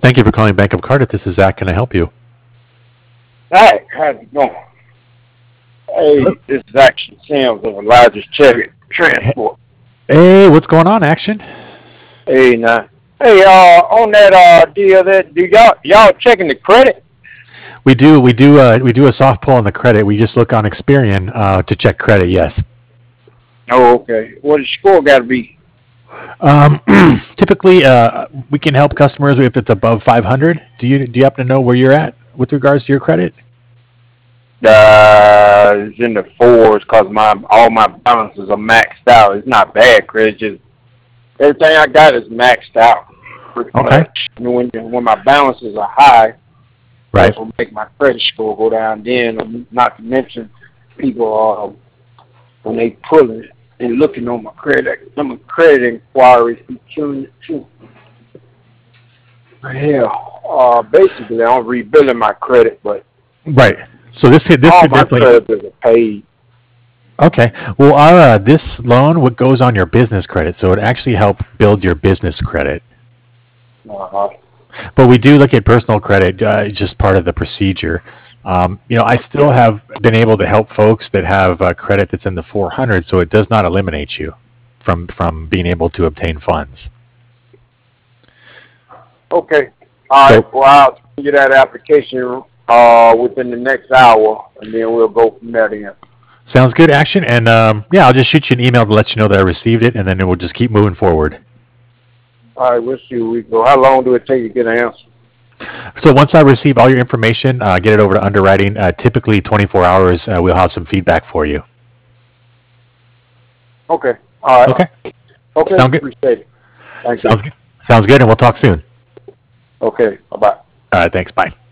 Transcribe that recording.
Thank you for calling Bank of Cardiff. This is Zach. Can I help you? Hi, how's it going? Hello. Hey, this is Action Sims of Elijah's Chevy Transport. Hey, what's going on, Action? Hey, now. Hey, on that deal, that do y'all checking the credit? We do a soft pull on the credit. We just look on Experian to check credit. Yes. Oh, okay. What the score got to be? Um, Typically, we can help customers if it's above 500. Do you happen to know where you're at with regards to your credit? It's in the fours because all my balances are maxed out. It's not bad credit. Just everything I got is maxed out pretty Okay. much. When my balances are high, Right. that's what make my credit score go down. Then, not to mention, people when they pulling and looking on my credit, some credit inquiries be tuning too. Hell, basically, I'm rebuilding my credit, but Right. So this all could my definitely. creditors are paid. Okay. Well, our this loan what goes on your business credit, so it actually help build your business credit. Uh-huh. But we do look at personal credit, just part of the procedure. I still have been able to help folks that have credit that's in the 400, so it does not eliminate you from being able to obtain funds. Okay. All So right. Well, I'll send you that application within the next hour, and then we'll go from there. Then. sounds good, Action. And yeah, I'll just shoot you an email to let you know that I received it, and then we'll just keep moving forward. All right. We'll see where we go. How long do it take to get an answer? So once I receive all your information, get it over to underwriting. Typically 24 hours, we'll have some feedback for you. Okay. All right. Okay. Okay. Sound good? Appreciate it. Thank you. Sounds good. Sounds good, and we'll talk soon. Okay. Bye bye. All right. Thanks. Bye.